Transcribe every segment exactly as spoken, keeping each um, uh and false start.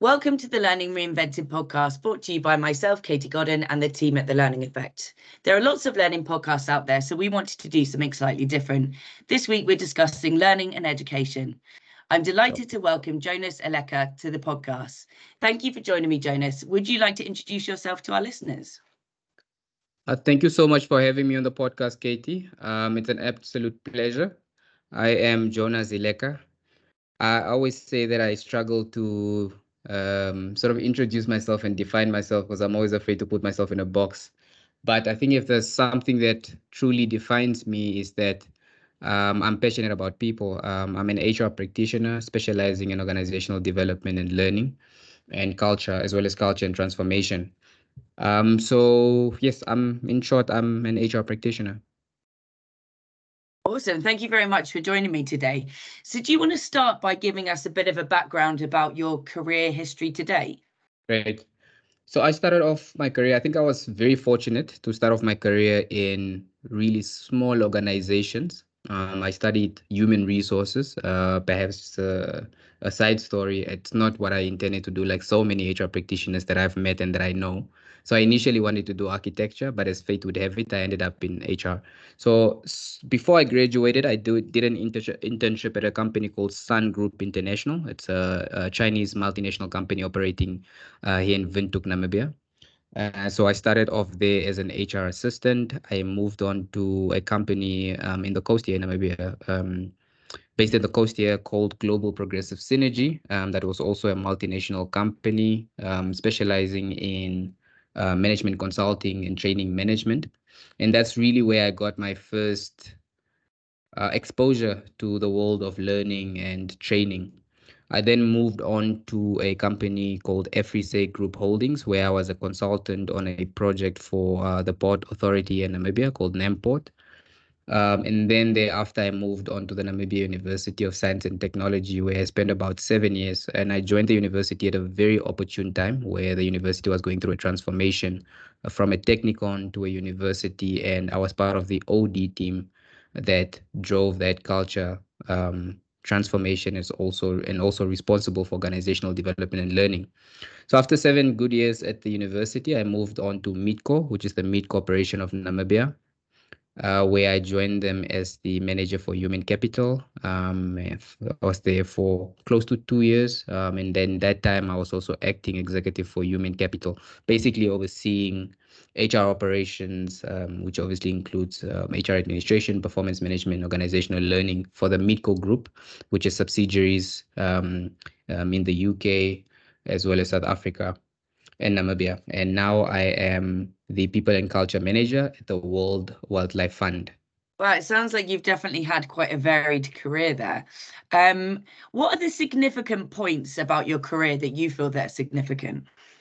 Welcome to the Learning Reinvented podcast, brought to you by myself, Katie Godden, and the team at The Learning Effect. There are lots of learning podcasts out there, so we wanted to do something slightly different. This week, we're discussing learning and education. I'm delighted to welcome Jonas Eleka to the podcast. Thank you for joining me, Jonas. Would you like to introduce yourself to our listeners? Uh, thank you so much for having me on the podcast, Katie. Um, it's an absolute pleasure. I am Jonas Eleka. I always say that I struggle to um, sort of introduce myself and define myself because I'm always afraid to put myself in a box. But I think if there's something that truly defines me is that um, I'm passionate about people. Um, I'm an H R practitioner specializing in organizational development and learning and culture, as well as culture and transformation. Um, so yes, I'm in short, I'm an H R practitioner. Awesome. Thank you very much for joining me today. So do you want to start by giving us a bit of a background about your career history to date? Great. So I started off my career, I think I was very fortunate to start off my career in really small organizations. Um, I studied human resources, uh, perhaps uh, a side story. It's not what I intended to do, like so many H R practitioners that I've met and that I know. So I initially wanted to do architecture, but as fate would have it, I ended up in H R. So s- before I graduated, I do, did an inter- internship at a company called Sun Group International. It's a, a Chinese multinational company operating uh, here in Windhoek, Namibia. Uh, so I started off there as an H R assistant. I moved on to a company um, in the coast here in Namibia, um, based in the coast here called Global Progressive Synergy. Um, that was also a multinational company um, specializing in uh, management consulting and training management. And that's really where I got my first uh, exposure to the world of learning and training. I then moved on to a company called Efrise Group Holdings, where I was a consultant on a project for uh, the Port Authority in Namibia called NAMPort. Um, and then thereafter, I moved on to the Namibia University of Science and Technology, where I spent about seven years. And I joined the university at a very opportune time, where the university was going through a transformation uh, from a technicon to a university. And I was part of the O D team that drove that culture um, transformation is also and also responsible for organizational development and learning. So after seven good years at the university, I moved on to Meetco, which is the Meat Corporation of Namibia, uh, where I joined them as the manager for human capital. Um, I was there for close to two years. Um, and then that time I was also acting executive for human capital, basically overseeing H R operations, um, which obviously includes um, H R administration, performance management, organizational learning for the Meetco Group, which is subsidiaries um, um, in the U K as well as South Africa in Namibia. And now I am the People and Culture Manager at the World Wildlife Fund. Well, it sounds like you've definitely had quite a varied career there. Um, what are the significant points about your career that you feel that are significant?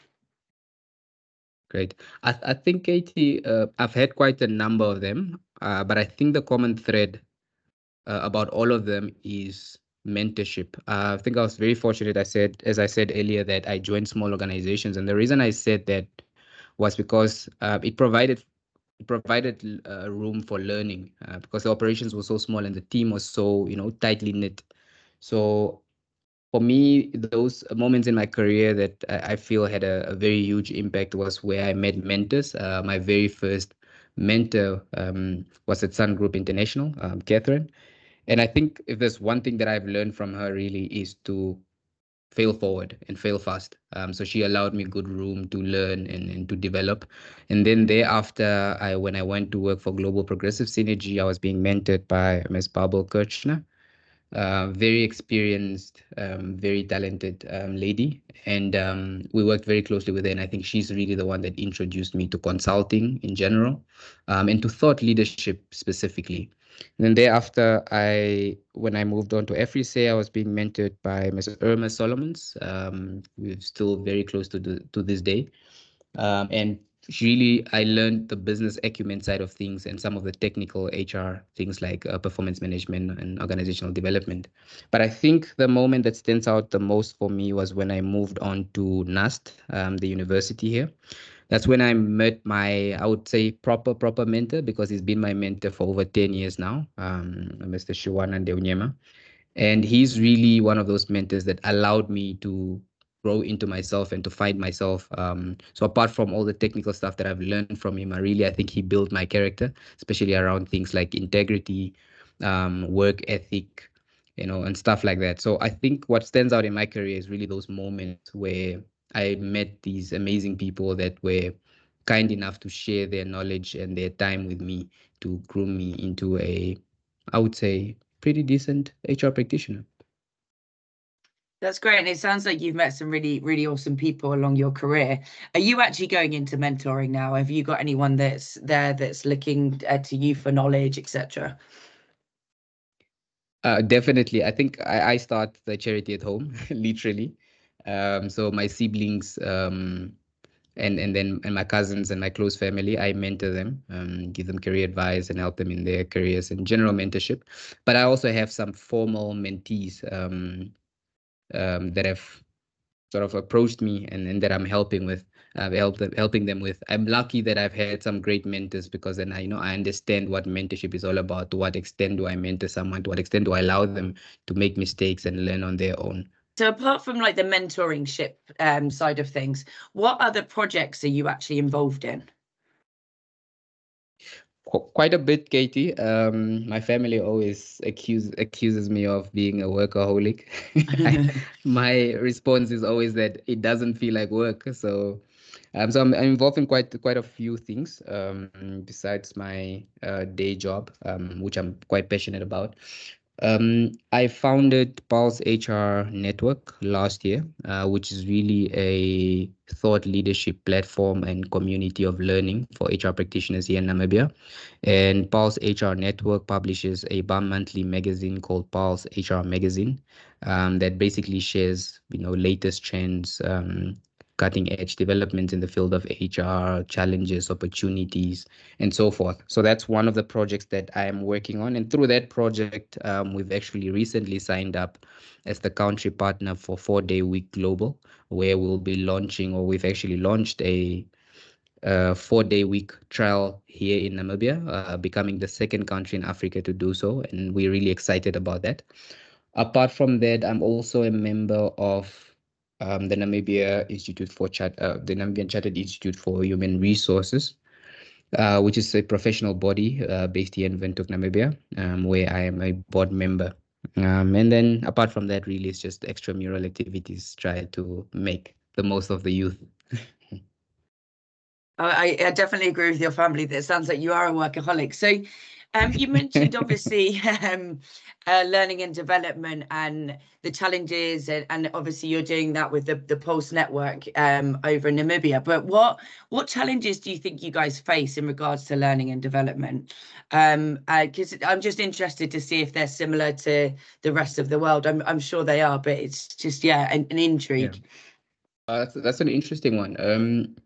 Great. I, I think, Katie, uh, I've had quite a number of them, uh, but I think the common thread uh, about all of them is mentorship. Uh, I think I was very fortunate. I said, as I said earlier, that I joined small organizations, and the reason I said that was because uh, it provided it provided uh, room for learning uh, because the operations were so small and the team was so you know tightly knit. So for me, those moments in my career that I feel had a, a very huge impact was where I met mentors. Uh, my very first mentor um, was at Sun Group International, um, Catherine. And I think if there's one thing that I've learned from her really is to fail forward and fail fast. Um, so she allowed me good room to learn and, and to develop. And then thereafter, I when I went to work for Global Progressive Synergy, I was being mentored by Miz Babel Kirchner, uh, very experienced, um, very talented um, lady. And um, we worked very closely with her. And I think she's really the one that introduced me to consulting in general um, and to thought leadership specifically. And then thereafter, I when I moved on to Efrise, I was being mentored by Miz Irma Solomons. Um, we're still very close to the, to this day. Um, and really, I learned the business acumen side of things and some of the technical H R things like uh, performance management and organizational development. But I think the moment that stands out the most for me was when I moved on to NUST, um, the university here. That's when I met my, I would say, proper, proper mentor, because he's been my mentor for over ten years now, um, Mister Shiwana Ndeunyema. And he's really one of those mentors that allowed me to grow into myself and to find myself. Um, so apart from all the technical stuff that I've learned from him, I really, I think he built my character, especially around things like integrity, um, work ethic, you know, and stuff like that. So I think what stands out in my career is really those moments where I met these amazing people that were kind enough to share their knowledge and their time with me to groom me into a, I would say, pretty decent H R practitioner. That's great. And it sounds like you've met some really, really awesome people along your career. Are you actually going into mentoring now? Have you got anyone that's there that's looking uh, to you for knowledge, et cetera? Uh, definitely. I think I, I start the charity at home, literally. Um, so my siblings, um, and and then and my cousins and my close family, I mentor them, um, give them career advice and help them in their careers and general mentorship. But I also have some formal mentees um, um, that have sort of approached me and, and that I'm helping with, uh, help them, helping them with. I'm lucky that I've had some great mentors, because then I you know I understand what mentorship is all about. To what extent do I mentor someone? To what extent do I allow them to make mistakes and learn on their own? So apart from like the mentoring ship um, side of things, what other projects are you actually involved in? Quite a bit, Katie. Um, my family always accuse, accuses me of being a workaholic. I, my response is always that it doesn't feel like work. So, um, so I'm, I'm involved in quite quite a few things um, besides my uh, day job, um, which I'm quite passionate about. Um, I founded Pulse H R Network last year, uh, which is really a thought leadership platform and community of learning for H R practitioners here in Namibia. And Pulse H R Network publishes a bi-monthly magazine called Pulse H R Magazine, um, that basically shares, you know, latest trends, um, cutting edge developments in the field of H R, challenges, opportunities, and so forth. So that's one of the projects that I am working on. And through that project, um, we've actually recently signed up as the country partner for Four Day Week Global, where we'll be launching, or we've actually launched a uh, four-day week trial here in Namibia, uh, becoming the second country in Africa to do so, and we're really excited about that. Apart from that, I'm also a member of um, the Namibia Institute for Chart, uh, the Namibian Chartered Institute for Human Resources, uh, which is a professional body uh, based here in Windhoek, Namibia, um, where I am a board member. Um, and then apart from that, really, it's just extramural activities, try to make the most of the youth. I, I definitely agree with your family that it sounds like you are a workaholic. So um, you mentioned obviously um, uh, learning and development and the challenges, and, and obviously you're doing that with the, the Pulse Network um, over in Namibia. But what what challenges do you think you guys face in regards to learning and development? Um, because uh, I'm just interested to see if they're similar to the rest of the world. I'm I'm sure they are, but it's just yeah, an, an intrigue. Yeah. Uh, that's, that's an interesting one. Um,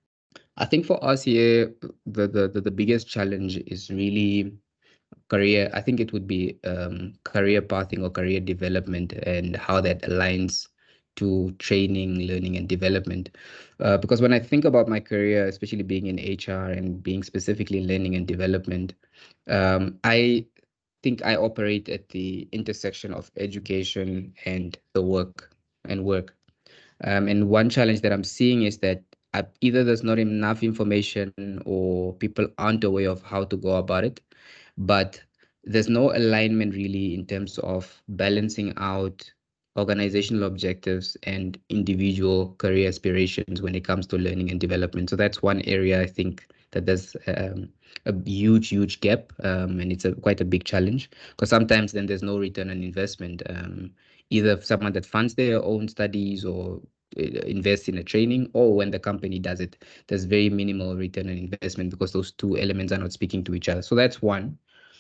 I think for us here, the, the, the, the biggest challenge is really career. I think it would be um, career pathing or career development and how that aligns to training, learning, and development. Uh, because when I think about my career, especially being in H R and being specifically in learning and development, um, I think I operate at the intersection of education and the work and work. Um, and one challenge that I'm seeing is that uh, either there's not enough information or people aren't aware of how to go about it, but there's no alignment really in terms of balancing out organizational objectives and individual career aspirations when it comes to learning and development. So that's one area I think that there's um, a huge, huge gap, um, and it's a quite a big challenge, because sometimes then there's no return on investment. Um, either someone that funds their own studies or uh, invest in a training, or when the company does it, there's very minimal return on investment because those two elements are not speaking to each other. So that's one.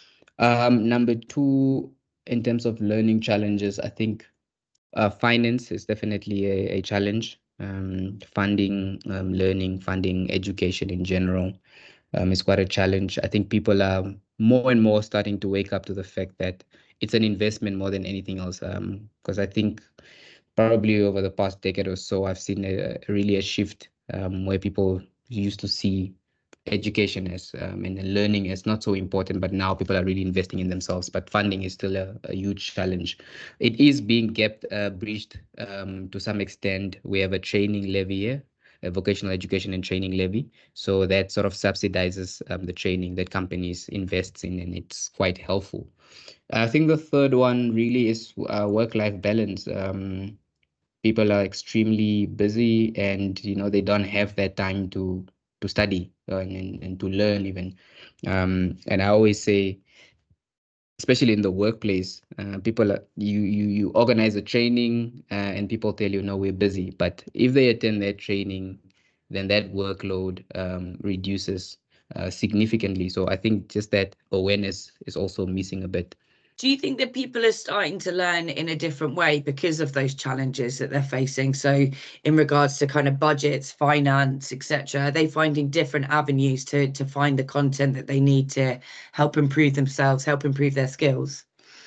Um, number two, in terms of learning challenges, I think uh, finance is definitely a, a challenge. Um, funding, um, learning, funding, education in general um, is quite a challenge. I think people are more and more starting to wake up to the fact that it's an investment more than anything else. Um, because I think probably over the past decade or so, I've seen a, really a shift um, where people used to see education as um, and learning is not so important, but now people are really investing in themselves. But funding is still a, a huge challenge. It is being kept uh, breached um, to some extent. We have a training levy here, a vocational education and training levy. So that sort of subsidizes um, the training that companies invest in, and it's quite helpful. I think the third one really is uh, work-life balance. Um, people are extremely busy, and you know they don't have that time to to study uh, and, and to learn even. Um, and I always say, especially in the workplace, uh, people are, you you you organize a training uh, and people tell you no, we're busy. But if they attend that training, then that workload um, reduces uh, significantly. So I think just that awareness is also missing a bit. Do you think that people are starting to learn in a different way because of those challenges that they're facing? So in regards to kind of budgets, finance, et cetera, are they finding different avenues to, to find the content that they need to help improve themselves, help improve their skills?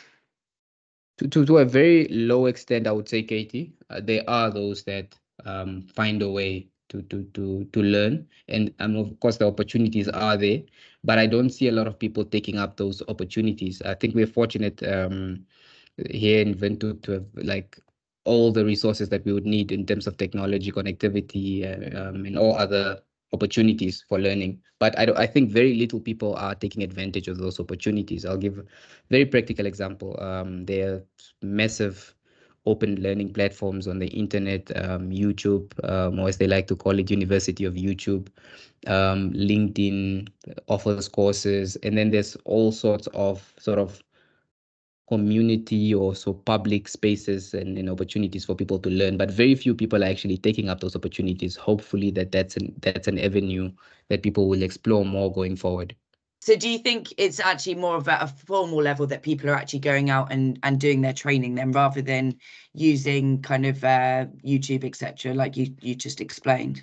To, to, to a very low extent, I would say, Katie, uh, there are those that um, find a way to, to, to, to learn. And um, of course, the opportunities are there, but I don't see a lot of people taking up those opportunities. I think we're fortunate um, here in Windhoek to have like all the resources that we would need in terms of technology, connectivity, uh, um, and all other opportunities for learning. But I, don't, I think very little people are taking advantage of those opportunities. I'll give a very practical example. Um, there are massive open learning platforms on the internet, um, YouTube, um, or as they like to call it, University of YouTube. Um, LinkedIn offers courses, and then there's all sorts of sort of community or so public spaces and, and opportunities for people to learn, but very few people are actually taking up those opportunities. Hopefully that that's an that's an avenue that people will explore more going forward. So do you think it's actually more of at a formal level that people are actually going out and, and doing their training then, rather than using kind of uh, YouTube, et cetera, like you, you just explained?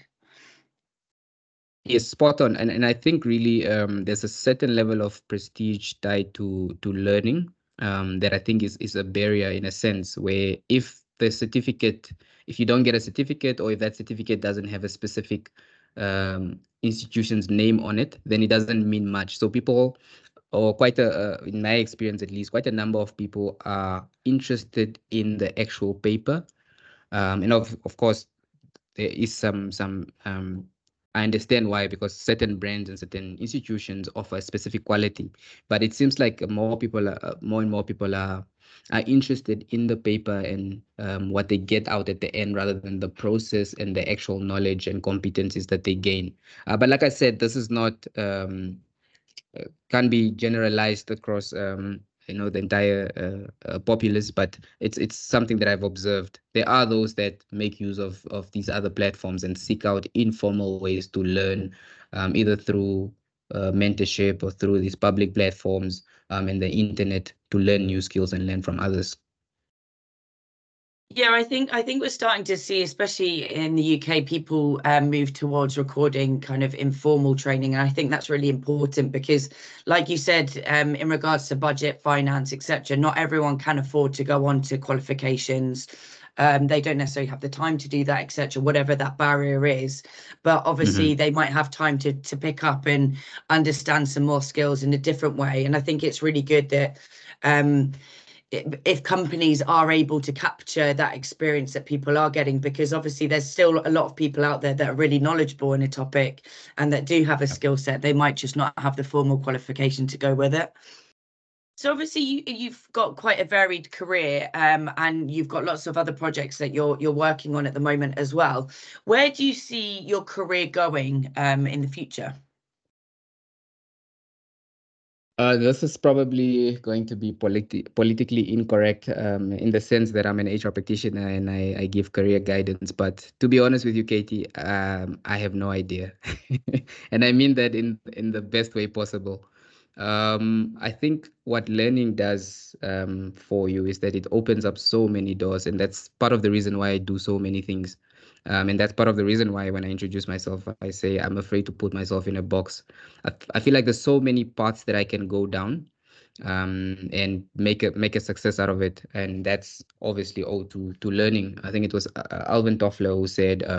Yes, spot on. And and I think really um, there's a certain level of prestige tied to to learning um, that I think is is a barrier in a sense, where if the certificate, if you don't get a certificate, or if that certificate doesn't have a specific um, institution's name on it, then it doesn't mean much. So people, or quite a, uh, in my experience at least, quite a number of people are interested in the actual paper. Um, and of of course, there is some some um, I understand why, because certain brands and certain institutions offer a specific quality, but it seems like more people are, uh, more and more people are are interested in the paper and um, what they get out at the end, rather than the process and the actual knowledge and competencies that they gain. Uh, but like I said, this is not um, uh, can be generalized across um, you know the entire uh, uh, populace, but it's it's something that I've observed. There are those that make use of of these other platforms and seek out informal ways to learn, um, either through uh, mentorship or through these public platforms um, and the internet, to learn new skills and learn from others. Yeah, I think I think we're starting to see, especially in the U K, people um, move towards recording kind of informal training, and I think that's really important because, like you said, um, in regards to budget, finance, et cetera, not everyone can afford to go on to qualifications. Um, they don't necessarily have the time to do that, et cetera, whatever that barrier is. But obviously, Mm-hmm. they might have time to to pick up and understand some more skills in a different way. And I think it's really good that. Um, if companies are able to capture that experience that people are getting, because obviously there's still a lot of people out there that are really knowledgeable in a topic and that do have a skill set. They might just not have the formal qualification to go with it. So obviously you, you've got quite a varied career, um, and you've got lots of other projects that you're you're working on at the moment as well. Where do you see your career going um, in the future? Uh, this is probably going to be politi politically incorrect um, in the sense that I'm an H R practitioner and I, I give career guidance. But to be honest with you, Katie, um, I have no idea. And I mean that in, in the best way possible. Um, I think what learning does um, for you is that it opens up so many doors. And that's part of the reason why I do so many things. Um, and that's part of the reason why when I introduce myself, I say I'm afraid to put myself in a box. I, I feel like there's so many paths that I can go down um, and make a make a success out of it, and that's obviously all to to learning. I think it was uh, Alvin Toffler who said, um,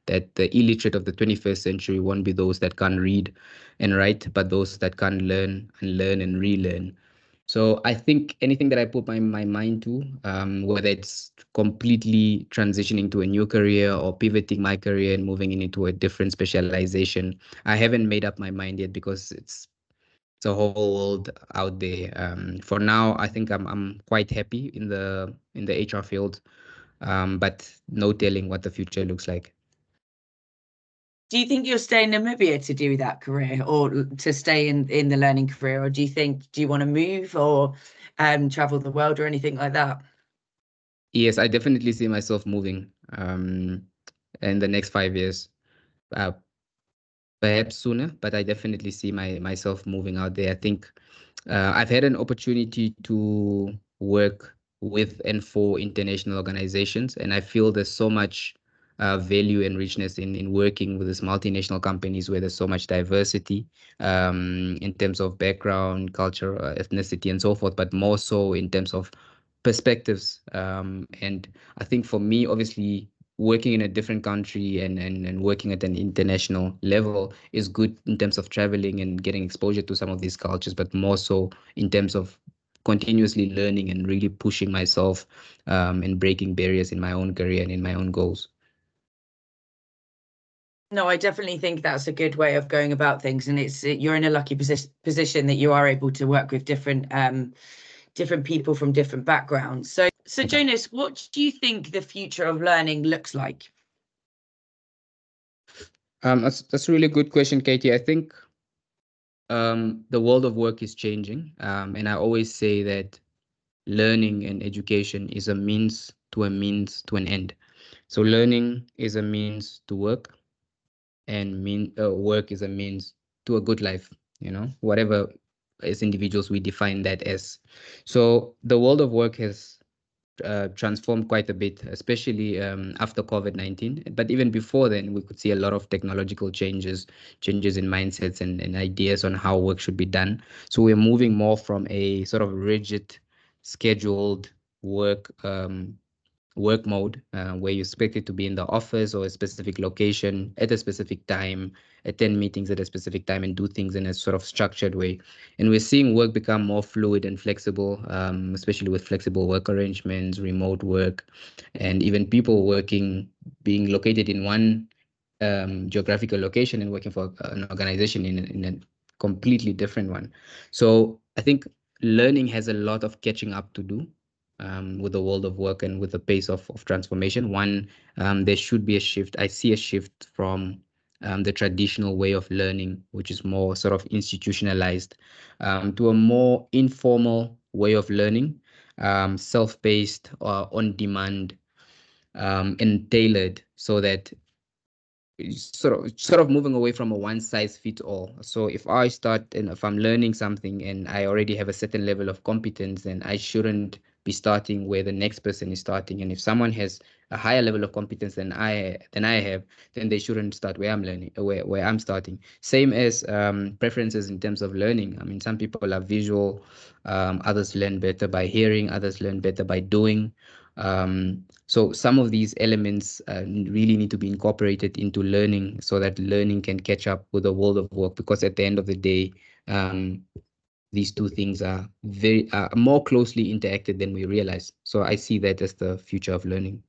that the illiterate of the twenty-first century won't be those that can't read and write, but those that can learn and learn and relearn. So I think anything that I put my, my mind to, um, whether it's completely transitioning to a new career or pivoting my career and moving into a different specialization, I haven't made up my mind yet because it's it's a whole world out there. Um, for now, I think I'm I'm quite happy in the in the H R field, um, but no telling what the future looks like. Do you think you'll stay in Namibia to do that career, or to stay in, in the learning career? Or do you think, do you want to move or um, travel the world or anything like that? Yes, I definitely see myself moving um, in the next five years. Uh, perhaps sooner, but I definitely see my myself moving out there. I think uh, I've had an opportunity to work with and for international organizations, and I feel there's so much uh, value and richness in in working with these multinational companies where there's so much diversity um, in terms of background, culture, uh, ethnicity, and so forth, but more so in terms of perspectives. Um, and I think for me, obviously, working in a different country and, and, and working at an international level is good in terms of traveling and getting exposure to some of these cultures, but more so in terms of continuously learning and really pushing myself um, and breaking barriers in my own career and in my own goals. No, I definitely think that's a good way of going about things, and it's you're in a lucky posi position that you are able to work with different um, different people from different backgrounds. So, so Jonas, what do you think the future of learning looks like? Um, that's that's a really good question, Katie. I think um, the world of work is changing, um, and I always say that learning and education is a means to a means to an end. So learning is a means to work, and mean uh, work is a means to a good life, you know, whatever as individuals we define that as. So the world of work has uh, transformed quite a bit, especially um, after COVID nineteen. But even before then, we could see a lot of technological changes, changes in mindsets and, and ideas on how work should be done. So we're moving more from a sort of rigid, scheduled work um, work mode uh, where you expect it to be in the office or a specific location at a specific time, attend meetings at a specific time, and do things in a sort of structured way. And we're seeing work become more fluid and flexible, um, especially with flexible work arrangements, remote work, and even people working, being located in one um, geographical location and working for an organization in, in a completely different one. So I think learning has a lot of catching up to do um, with the world of work and with the pace of, of transformation. One, um, there should be a shift. I see a shift from um, the traditional way of learning, which is more sort of institutionalized, um, to a more informal way of learning, um, self-paced or on-demand, um, and tailored so that sort of sort of moving away from a one size fits all. So if I start and if I'm learning something and I already have a certain level of competence, then I shouldn't be starting where the next person is starting. And if someone has a higher level of competence than I than I have, then they shouldn't start where I'm learning, where, where I'm starting. Same as um, preferences in terms of learning. I mean, some people are visual, um, others learn better by hearing, others learn better by doing. Um, so some of these elements uh, really need to be incorporated into learning so that learning can catch up with the world of work, because at the end of the day, um, these two things are very uh, more closely interacted than we realize. So I see that as the future of learning.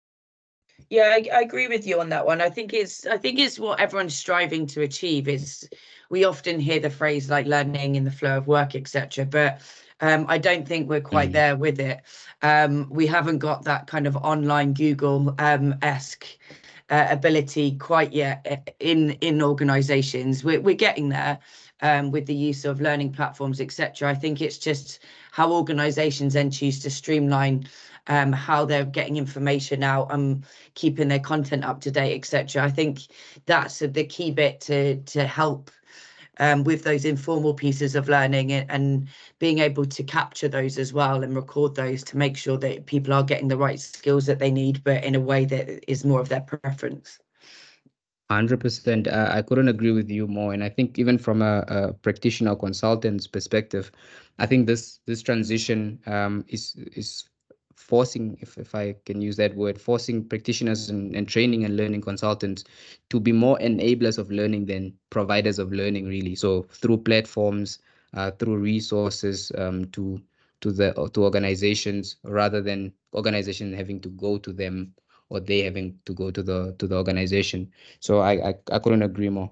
Yeah, I, I agree with you on that one. I think it's I think it's what everyone's striving to achieve. Is we often hear the phrase like learning in the flow of work, et cetera. But um, I don't think we're quite mm. there with it. Um, we haven't got that kind of online Google um, esque uh, ability quite yet in in organisations. We're we're getting there um, with the use of learning platforms, et cetera. I think it's just how organisations then choose to streamline um, how they're getting information out and keeping their content up to date, et cetera. I think that's the key bit to to help um, with those informal pieces of learning and, and being able to capture those as well and record those to make sure that people are getting the right skills that they need, but in a way that is more of their preference. one hundred percent. Uh, I couldn't agree with you more. And I think even from a, a practitioner consultant's perspective, I think this this transition um, is is forcing, if, if I can use that word, forcing practitioners and, and training and learning consultants to be more enablers of learning than providers of learning, really. So through platforms, uh, through resources, um, to to the to organizations, rather than organization having to go to them or they having to go to the to the organization. So I I, I couldn't agree more.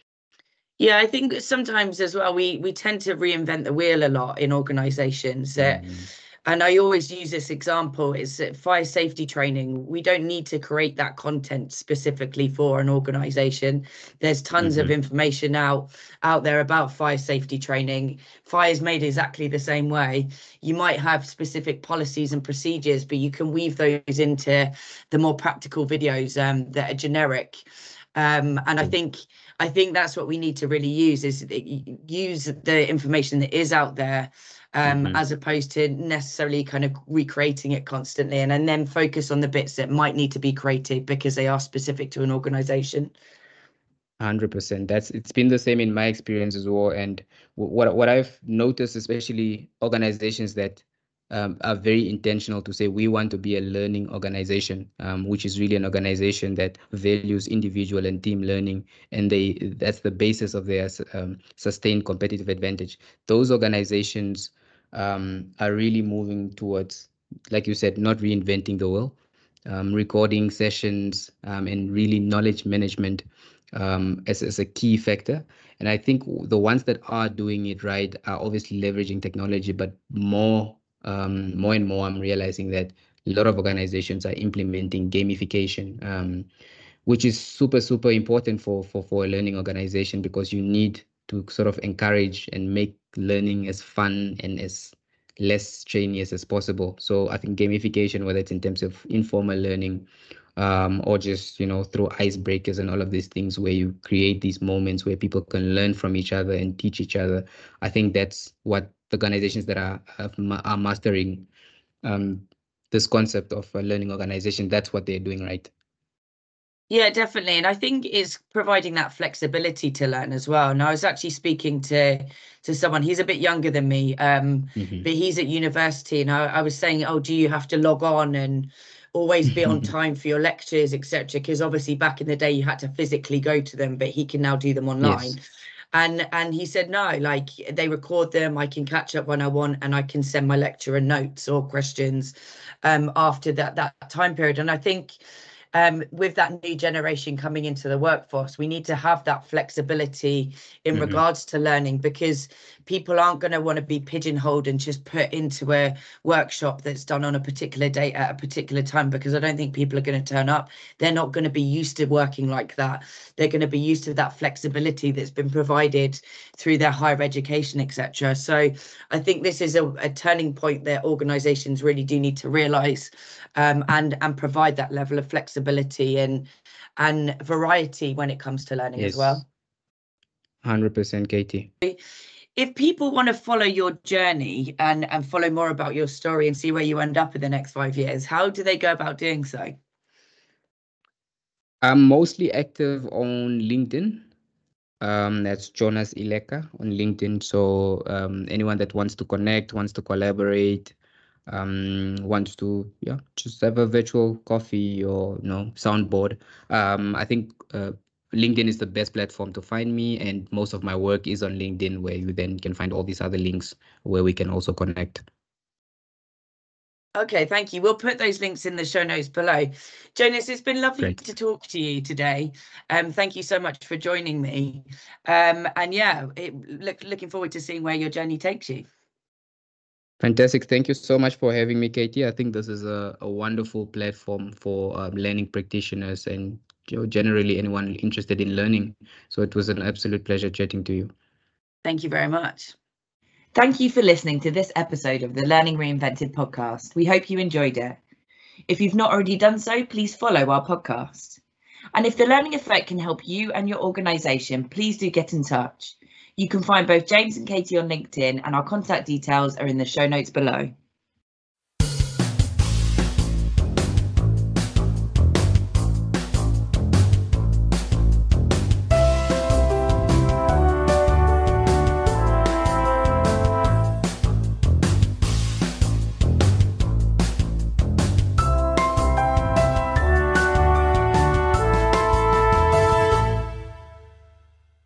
Yeah, I think sometimes as well, we we tend to reinvent the wheel a lot in organizations. Uh, Mm. and I always use this example, is that fire safety training. We don't need to create that content specifically for an organization. There's tons Mm-hmm. of information out, out there about fire safety training. Fire is made exactly the same way. You might have specific policies and procedures, but you can weave those into the more practical videos um, that are generic. Um, and I think I think that's what we need to really use, is use the information that is out there, um, Mm-hmm. as opposed to necessarily kind of recreating it constantly, and, and then focus on the bits that might need to be created because they are specific to an organization. one hundred percent. That's it's been the same in my experience as well. And what what I've noticed, especially organizations that um, are very intentional to say we want to be a learning organization, um, which is really an organization that values individual and team learning, and they that's the basis of their um, sustained competitive advantage. Those organizations um, are really moving towards, like you said, not reinventing the wheel, um, recording sessions, um, and really knowledge management um, as, as a key factor. And I think the ones that are doing it right are obviously leveraging technology, but more, um, more and more, I'm realizing that a lot of organizations are implementing gamification, um, which is super, super important for, for, for a learning organization, because you need to sort of encourage and make learning as fun and as less strenuous as possible. So I think gamification, whether it's in terms of informal learning, um, or just, you know, through icebreakers and all of these things where you create these moments where people can learn from each other and teach each other. I think that's what the organizations that are are mastering um, this concept of a learning organization, that's what they're doing right. Yeah, definitely. And I think it's providing that flexibility to learn as well. And I was actually speaking to to someone, he's a bit younger than me, um, Mm-hmm. but he's at university. And I, I was saying, oh, do you have to log on and always be on time for your lectures, et cetera? Because obviously back in the day you had to physically go to them, but he can now do them online. Yes. And and he said, no, like they record them, I can catch up when I want, and I can send my lecturer notes or questions um, after that that time period. And I think Um, with that new generation coming into the workforce, we need to have that flexibility in Mm-hmm. regards to learning, because people aren't going to want to be pigeonholed and just put into a workshop that's done on a particular date at a particular time, because I don't think people are going to turn up. They're not going to be used to working like that. They're going to be used to that flexibility that's been provided through their higher education, et cetera. So I think this is a, a turning point that organizations really do need to realize, um, and, and provide that level of flexibility and and variety when it comes to learning Yes. as well. one hundred percent, Katie. If people want to follow your journey and, and follow more about your story and see where you end up in the next five years, how do they go about doing so? I'm mostly active on LinkedIn. Um, that's Jonas Ileka on LinkedIn. So um, anyone that wants to connect, wants to collaborate, um, wants to yeah, just have a virtual coffee or you know soundboard. Um, I think uh, LinkedIn is the best platform to find me, and most of my work is on LinkedIn, where you then can find all these other links where we can also connect. Okay, thank you. We'll put those links in the show notes below. Jonas, it's been lovely Great. to talk to you today. Um, thank you so much for joining me. Um, and yeah, it, look, looking forward to seeing where your journey takes you. Fantastic. Thank you so much for having me, Katie. I think this is a, a wonderful platform for um, learning practitioners and generally anyone interested in learning. So it was an absolute pleasure chatting to you. Thank you very much. Thank you for listening to this episode of the Learning Reinvented podcast. We hope you enjoyed it. If you've not already done so, please follow our podcast. And if the Learning Effect can help you and your organisation, please do get in touch. You can find both James and Katie on LinkedIn, and our contact details are in the show notes below.